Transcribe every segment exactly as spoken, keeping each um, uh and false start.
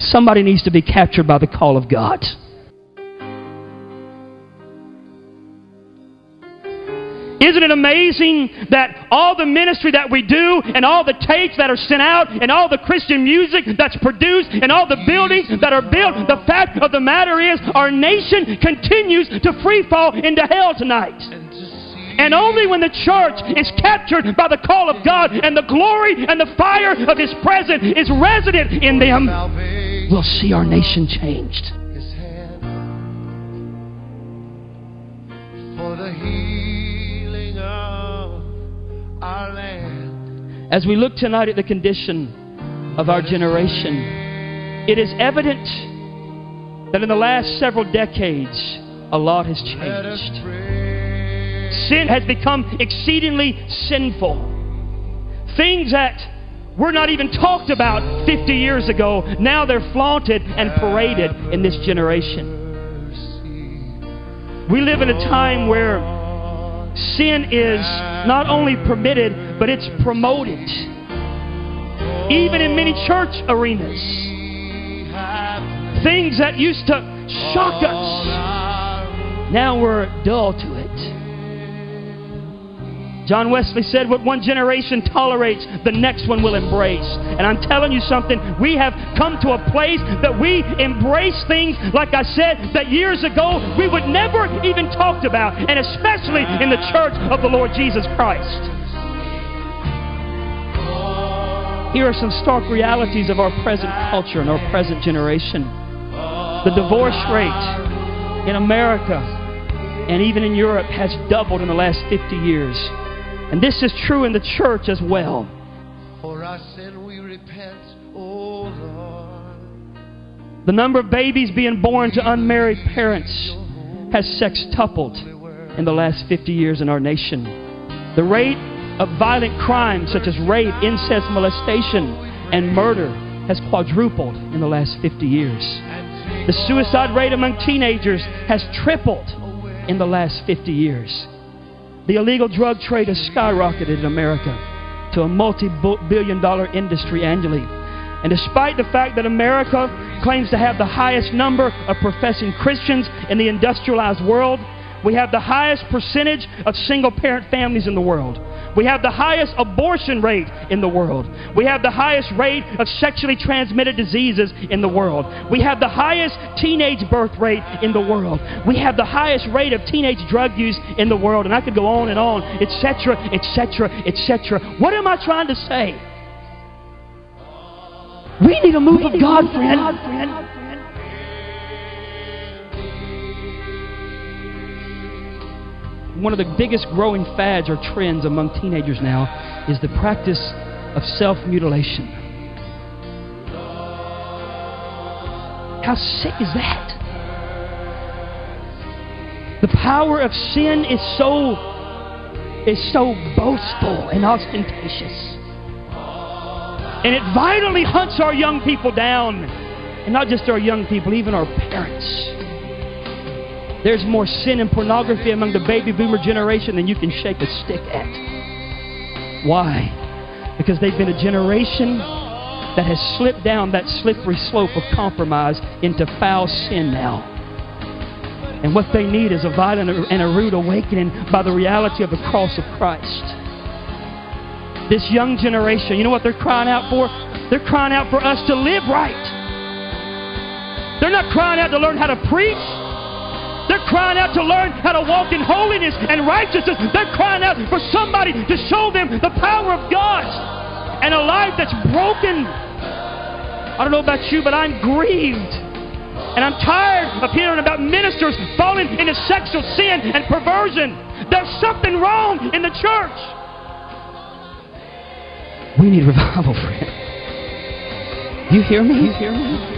Somebody needs to be captured by the call of God. Isn't it amazing that all the ministry that we do and all the tapes that are sent out and all the Christian music that's produced and all the buildings that are built, the fact of the matter is our nation continues to free fall into hell tonight. And only when the church is captured by the call of God and the glory and the fire of His presence is resident in them, we'll see our nation changed. For the healing of our land. As we look tonight at the condition of our generation, it is evident that in the last several decades, a lot has changed. Sin has become exceedingly sinful. Things that were not even talked about fifty years ago, now they're flaunted and paraded in this generation. We live in a time where sin is not only permitted, but it's promoted. Even in many church arenas. Things that used to shock us, now we're dull to it. John Wesley said, what one generation tolerates, the next one will embrace. And I'm telling you something, we have come to a place that we embrace things, like I said, that years ago we would never even talked about, and especially in the church of the Lord Jesus Christ. Here are some stark realities of our present culture and our present generation. The divorce rate in America and even in Europe has doubled in the last fifty years. And this is true in the church as well. For our sin we repent, O Lord. The number of babies being born to unmarried parents has sextupled in the last fifty years in our nation. The rate of violent crimes such as rape, incest, molestation, and murder has quadrupled in the last fifty years. The suicide rate among teenagers has tripled in the last fifty years. The illegal drug trade has skyrocketed in America to a multi-billion dollar industry annually. And despite the fact that America claims to have the highest number of professing Christians in the industrialized world, we have the highest percentage of single-parent families in the world. We have the highest abortion rate in the world. We have the highest rate of sexually transmitted diseases in the world. We have the highest teenage birth rate in the world. We have the highest rate of teenage drug use in the world. And I could go on and on, et cetera, et cetera, et cetera. What am I trying to say? We need a move of God, friend. One of the biggest growing fads or trends among teenagers now is the practice of self-mutilation. How sick is that? The power of sin is so is so boastful and ostentatious. And it vitally hunts our young people down. And not just our young people, even our parents. There's more sin and pornography among the baby boomer generation than you can shake a stick at. Why? Because they've been a generation that has slipped down that slippery slope of compromise into foul sin now. And what they need is a violent and a rude awakening by the reality of the cross of Christ. This young generation, you know what they're crying out for? They're crying out for us to live right. They're not crying out to learn how to preach. They're crying out to learn how to walk in holiness and righteousness. They're crying out for somebody to show them the power of God and a life that's broken. I don't know about you, but I'm grieved. And I'm tired of hearing about ministers falling into sexual sin and perversion. There's something wrong in the church. We need revival, friend. You hear me? You hear me?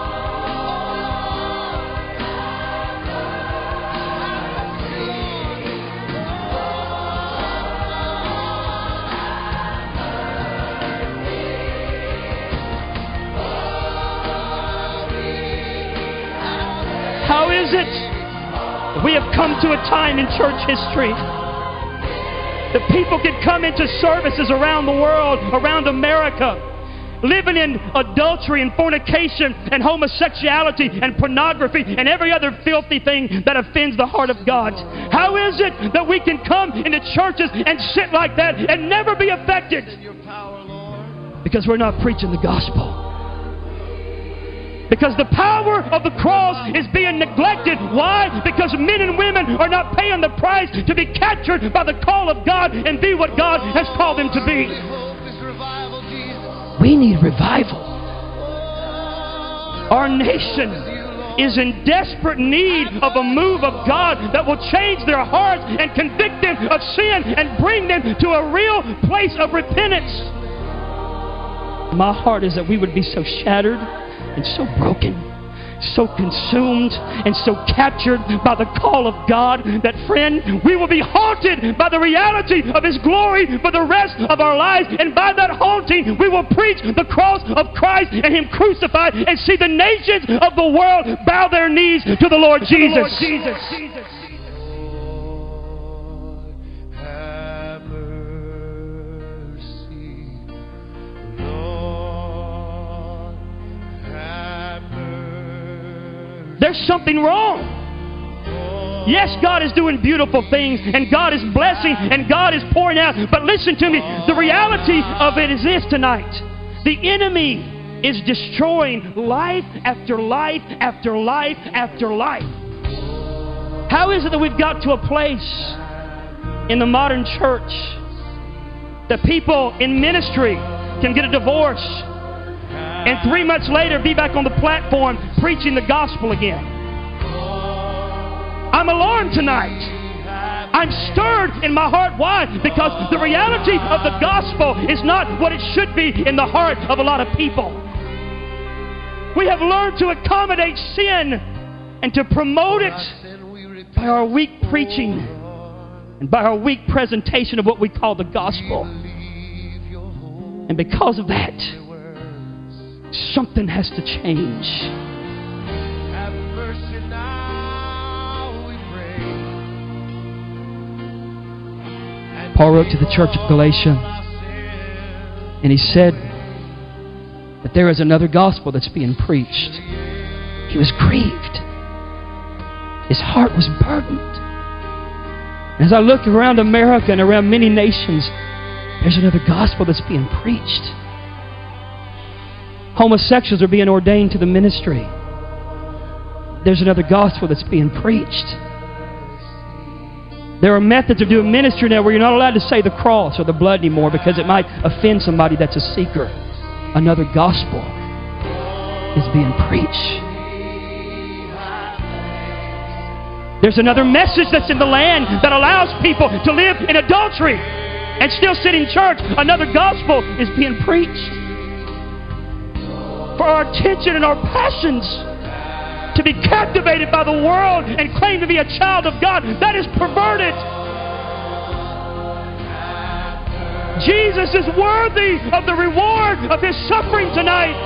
How is it that we have come to a time in church history that people can come into services around the world, around America, living in adultery and fornication and homosexuality and pornography and every other filthy thing that offends the heart of God? How is it that we can come into churches and sit like that and never be affected? Because we're not preaching the gospel. Because the power of the cross is being neglected. Why? Because men and women are not paying the price to be captured by the call of God and be what God has called them to be. We need revival. Our nation is in desperate need of a move of God that will change their hearts and convict them of sin and bring them to a real place of repentance. My heart is that we would be so shattered and so broken, so consumed and so captured by the call of God that, friend, we will be haunted by the reality of His glory for the rest of our lives. And by that haunting, we will preach the cross of Christ and Him crucified and see the nations of the world bow their knees to the Lord Jesus. The Lord Jesus. Jesus. There's something wrong. Yes, God is doing beautiful things, and God is blessing, and God is pouring out. But listen to me. The reality of it is this tonight. The enemy is destroying life after life after life after life. How is it that we've got to a place in the modern church that people in ministry can get a divorce and three months later be back on the platform preaching the gospel again? I'm alarmed tonight. I'm stirred in my heart. Why? Because the reality of the gospel is not what it should be in the heart of a lot of people. We have learned to accommodate sin and to promote it by our weak preaching and by our weak presentation of what we call the gospel. And because of that, something has to change. Paul wrote to the church of Galatia, and he said that there is another gospel that's being preached. He was grieved. His heart was burdened. As I look around America and around many nations, there's another gospel that's being preached. Homosexuals are being ordained to the ministry. There's another gospel that's being preached. There are methods of doing ministry now where you're not allowed to say the cross or the blood anymore because it might offend somebody that's a seeker. Another gospel is being preached. There's another message that's in the land that allows people to live in adultery and still sit in church. Another gospel is being preached. For our attention and our passions to be captivated by the world and claim to be a child of God, that is perverted. Jesus is worthy of the reward of His suffering tonight.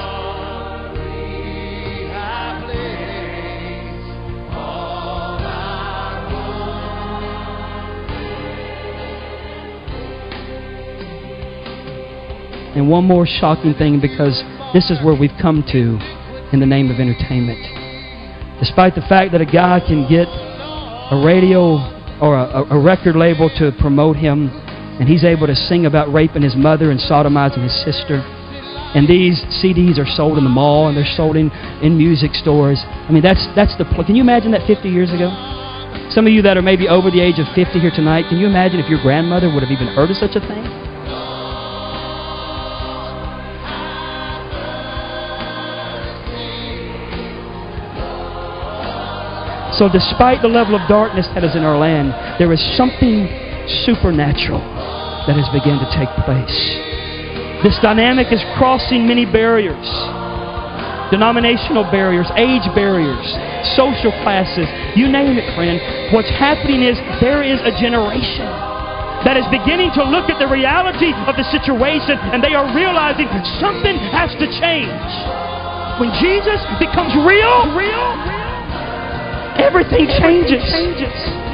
And one more shocking thing, because this is where we've come to in the name of entertainment. Despite the fact that a guy can get a radio or a, a record label to promote him, and he's able to sing about raping his mother and sodomizing his sister, and these C Ds are sold in the mall and they're sold in, in music stores. I mean, that's that's the... Can you imagine that fifty years ago? Some of you that are maybe over the age of fifty here tonight, can you imagine if your grandmother would have even heard of such a thing? So despite the level of darkness that is in our land, there is something supernatural that has begun to take place. This dynamic is crossing many barriers. Denominational barriers, age barriers, social classes, you name it, friend. What's happening is there is a generation that is beginning to look at the reality of the situation, and they are realizing something has to change. When Jesus becomes real, real, everything changes. Everything changes.